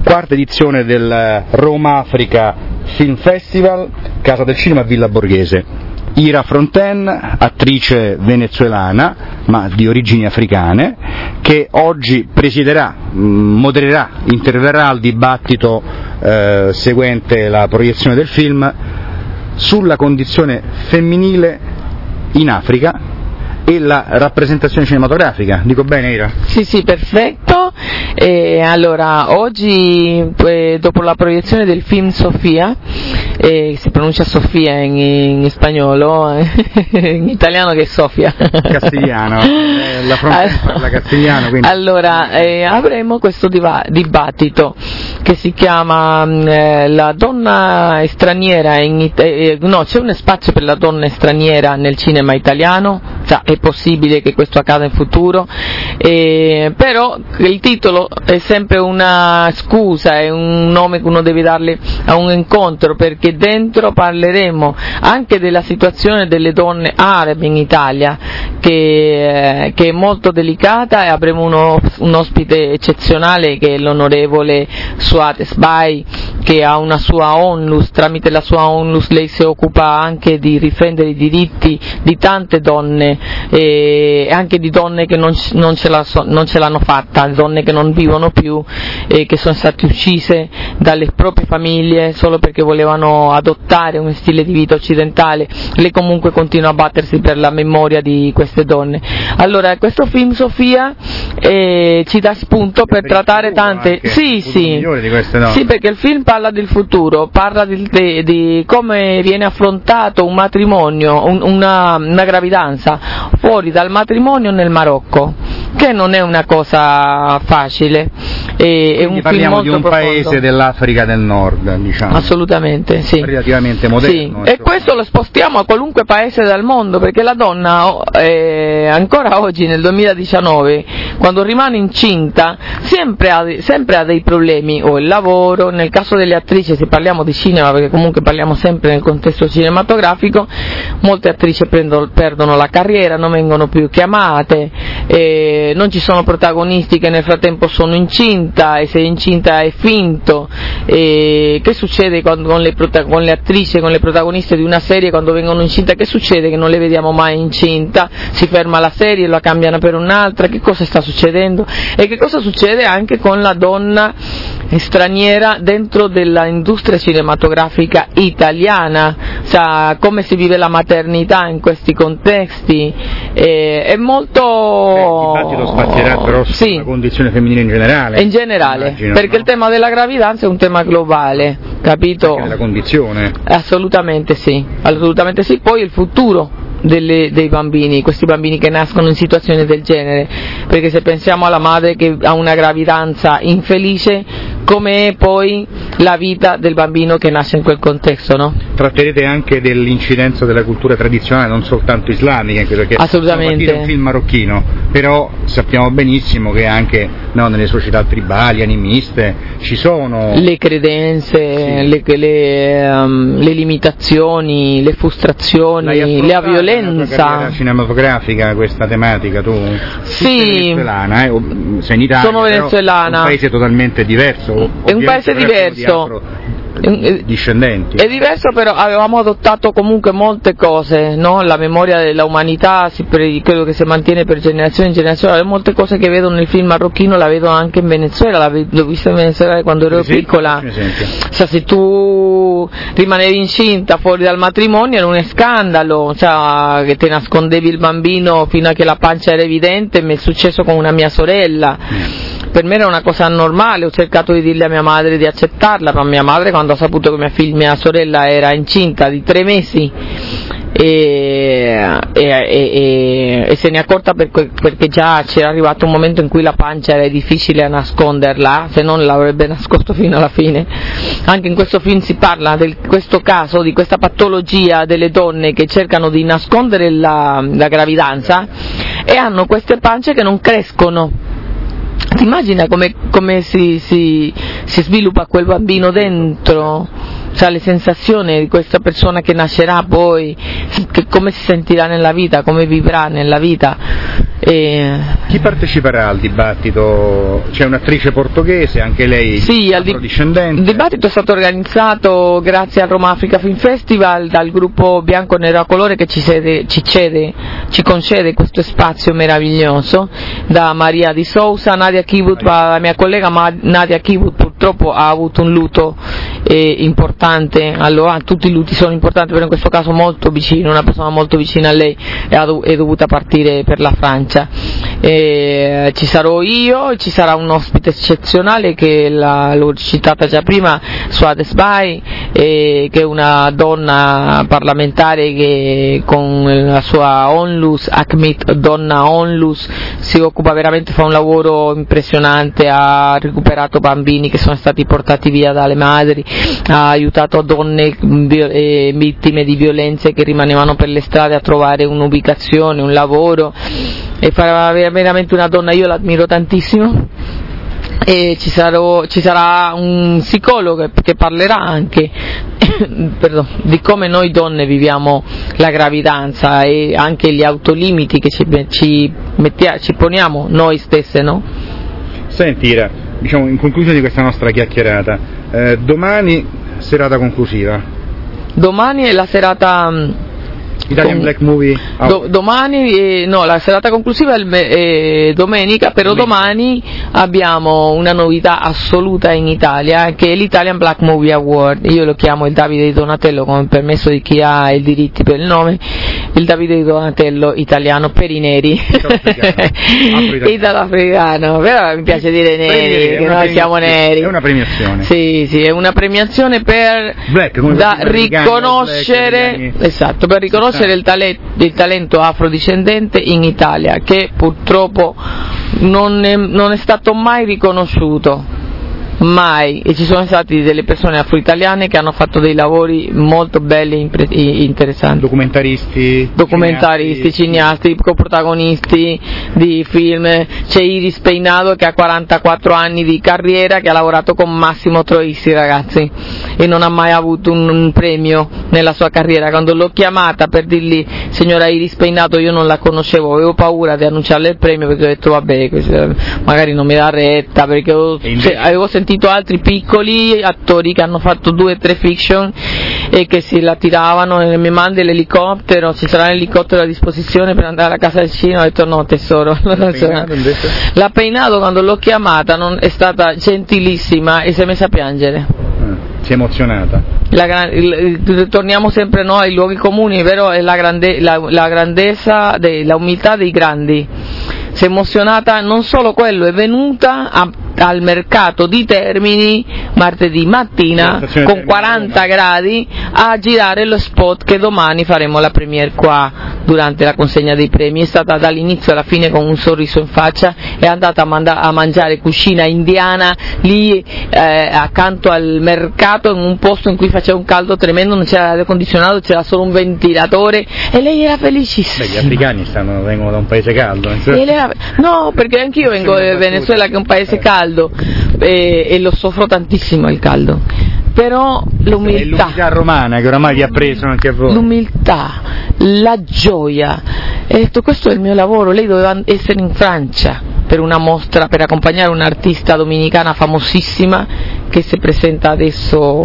quarta edizione del Roma Africa Film Festival, Casa del Cinema Villa Borghese. Ira Fronten, attrice venezuelana ma di origini africane, che oggi presiederà, modererà, interverrà al dibattito seguente la proiezione del film sulla condizione femminile in Africa e la rappresentazione cinematografica. Dico bene, Ira? Sì, perfetto. Allora, oggi, dopo la proiezione del film Sofia, si pronuncia Sofia in spagnolo, in italiano che è Sofia. Castigliano, la frontiera parla castigliano. Quindi... Allora, avremo questo dibattito che si chiama la donna straniera, c'è un spazio per la donna straniera nel cinema italiano, è possibile che questo accada in futuro, però il titolo è sempre una scusa, è un nome che uno deve darle a un incontro, perché dentro parleremo anche della situazione delle donne arabe in Italia, che è molto delicata, e avremo un ospite eccezionale che è l'onorevole Suat Esbai, che ha una sua onlus. Tramite la sua onlus lei si occupa anche di difendere i diritti di tante donne, e anche di donne che non ce l'hanno fatta, donne che non vivono più, che sono state uccise dalle proprie famiglie solo perché volevano adottare un stile di vita occidentale. Lei comunque continua a battersi per la memoria di queste donne. Allora, questo film Sofia ci dà spunto per trattare tante... Sì, perché il film parla del futuro, parla di come viene affrontato un matrimonio, una gravidanza fuori dal matrimonio nel Marocco, che non è una cosa facile. È un parliamo film molto di un profondo. Paese dell'Africa del Nord, diciamo. Assolutamente, sì. Relativamente moderno. Sì. E questo lo spostiamo a qualunque paese del mondo, perché la donna ancora oggi nel 2019, quando rimane incinta, sempre ha dei problemi, o il lavoro. Nel caso delle attrici, se parliamo di cinema, perché comunque parliamo sempre nel contesto cinematografico, molte attrici perdono la carriera, non vengono più chiamate, non ci sono protagonisti che nel frattempo sono incinta, e se incinta è finto. Che succede con le attrici, con le protagoniste di una serie quando vengono incinta? Che succede? Che non le vediamo mai incinta, si ferma la serie, la cambiano per un'altra. Che cosa sta succedendo? E che cosa succede anche con la donna straniera dentro della industria cinematografica italiana? Come si vive la maternità in questi contesti? È molto... il dibattito spazierà però sulla condizione femminile in generale. In generale, immagino, perché il tema della gravidanza è un tema globale, capito? Anche della condizione. Assolutamente sì. Poi il futuro dei bambini, questi bambini che nascono in situazioni del genere, perché se pensiamo alla madre che ha una gravidanza infelice, come è poi la vita del bambino che nasce in quel contesto, no? Tratterete anche dell'incidenza della cultura tradizionale, non soltanto islamica, perché assolutamente. È un film marocchino, però sappiamo benissimo che anche nelle società tribali, animiste, ci sono le credenze, sì. le limitazioni, le frustrazioni, la violenza. Carriera cinematografica questa tematica, tu? Sì. Sei venezuelana, sei in Italia. Sono venezuelana. È un paese totalmente diverso. È un paese diverso. Discendenti. È diverso, però avevamo adottato comunque molte cose, no? La memoria dell'umanità credo che si mantiene per generazione in generazione. Molte cose che vedo nel film marocchino la vedo anche in Venezuela, l'ho vista in Venezuela quando ero piccola. Se tu rimanevi incinta fuori dal matrimonio era un scandalo, che te nascondevi il bambino fino a che la pancia era evidente. Mi è successo con una mia sorella. Per me era una cosa normale, ho cercato di dirle a mia madre di accettarla, ma mia madre, quando ha saputo che mia sorella era incinta di 3 mesi e se ne è accorta perché già c'era arrivato un momento in cui la pancia era difficile a nasconderla, se non l'avrebbe nascosto fino alla fine. Anche in questo film si parla di questo caso, di questa patologia delle donne che cercano di nascondere la gravidanza e hanno queste pance che non crescono. Ti immagina come si sviluppa quel bambino dentro, le sensazioni di questa persona che nascerà poi, come si sentirà nella vita, come vivrà nella vita. Chi parteciperà al dibattito? C'è un'attrice portoghese, anche lei afrodiscendente. Il dibattito è stato organizzato grazie al Roma Africa Film Festival dal gruppo Bianco Nero a Colore che ci concede questo spazio meraviglioso, da Maria Di Sousa, Nadia Kibut, la mia collega Nadia Kibut purtroppo ha avuto un lutto importante, allora tutti i lutti sono importanti, però in questo caso molto vicino, una persona molto vicina a lei è dovuta partire per la Francia. Ci sarò io, ci sarà un ospite eccezionale che l'ho citata già prima, Suades Bai, che è una donna parlamentare che con la sua Onlus, ACMIT Donna Onlus, si occupa veramente, fa un lavoro impressionante, ha recuperato bambini che sono stati portati via dalle madri, ha aiutato donne vittime di violenze che rimanevano per le strade a trovare un'ubicazione, un lavoro, e farà veramente una donna, io l'ammiro tantissimo. E ci sarà un psicologo che parlerà anche di come noi donne viviamo la gravidanza e anche gli autolimiti che ci poniamo noi stesse, no? Senti Ira, diciamo in conclusione di questa nostra chiacchierata, domani serata conclusiva. Domani è la serata Italian Black Movie domani, no, la serata conclusiva è domenica, però domani abbiamo una novità assoluta in Italia che è l'Italian Black Movie Award. Io lo chiamo il Davide di Donatello, con il permesso di chi ha i diritti per il nome, il Davide di Donatello italiano per i neri, italo-africano, però mi piace dire neri, che noi siamo neri. È una premiazione. Sì, è una premiazione per riconoscere, esatto, per riconoscere il talento afrodiscendente in Italia, che purtroppo non è stato mai riconosciuto, mai, e ci sono stati delle persone afro-italiane che hanno fatto dei lavori molto belli e interessanti. Documentaristi, cineasti, coprotagonisti di film. C'è Iris Peinado che ha 44 anni di carriera, che ha lavorato con Massimo Troisi, ragazzi, e non ha mai avuto un premio nella sua carriera. Quando l'ho chiamata per dirgli: signora Iris Peinado, io non la conoscevo, avevo paura di annunciarle il premio perché ho detto vabbè, magari non mi dà retta, perché avevo sentito altri piccoli attori che hanno fatto 2 o 3 fiction e che si la tiravano, e mi mandi l'elicottero, ci sarà l'elicottero a disposizione per andare a casa del cinema. Ho detto no tesoro, la Peinado quando l'ho chiamata è stata gentilissima e si è messa a piangere. Si è emozionata. Torniamo sempre noi ai luoghi comuni, vero? È la grandezza, la umiltà dei grandi. Si è emozionata, non solo quello, è venuta al mercato di Termini martedì mattina con 40 gradi a girare lo spot che domani faremo la premiere qua durante la consegna dei premi. È stata dall'inizio alla fine con un sorriso in faccia, è andata a mangiare cucina indiana lì accanto al mercato, in un posto in cui faceva un caldo tremendo, non c'era l'aria condizionato, c'era solo un ventilatore, e lei era felicissima. Beh, gli africani vengono da un paese caldo. No, perché anch'io vengo dal Venezuela, che è un paese caldo, e lo soffro tantissimo il caldo, però l'umiltà romana che oramai vi ha preso anche a voi, l'umiltà, la gioia, e ho detto questo è il mio lavoro. Lei doveva essere in Francia per una mostra, per accompagnare un'artista dominicana famosissima che si presenta adesso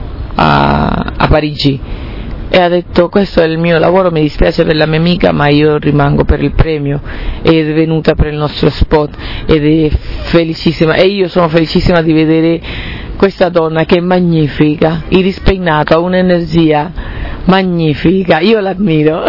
a Parigi, e ha detto questo è il mio lavoro, mi dispiace per la mia amica ma io rimango per il premio, ed è venuta per il nostro spot ed è felicissima, e io sono felicissima di vedere questa donna che è magnifica. Iris Peinado ha un'energia magnifica, io l'ammiro.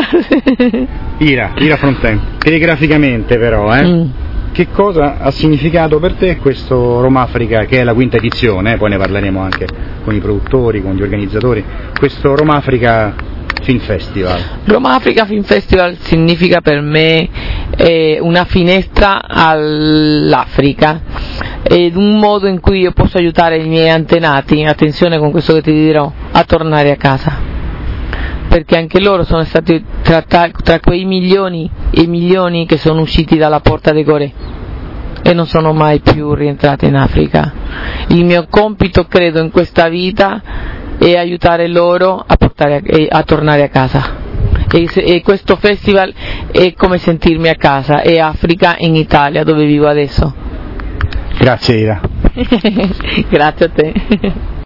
Ira Fronten, telegraficamente però, che cosa ha significato per te questo Roma Africa, che è la 5ª edizione, poi ne parleremo anche con i produttori, con gli organizzatori, questo Roma Africa Film Festival? Roma Africa Film Festival significa per me una finestra all'Africa, ed un modo in cui io posso aiutare i miei antenati, attenzione con questo che ti dirò, a tornare a casa, perché anche loro sono stati tra quei milioni e milioni che sono usciti dalla porta dei Gorè e non sono mai più rientrati in Africa. Il mio compito, credo, in questa vita è aiutare loro a tornare a casa, e questo festival è come sentirmi a casa, è Africa in Italia dove vivo adesso. Grazie Ira. Grazie a te.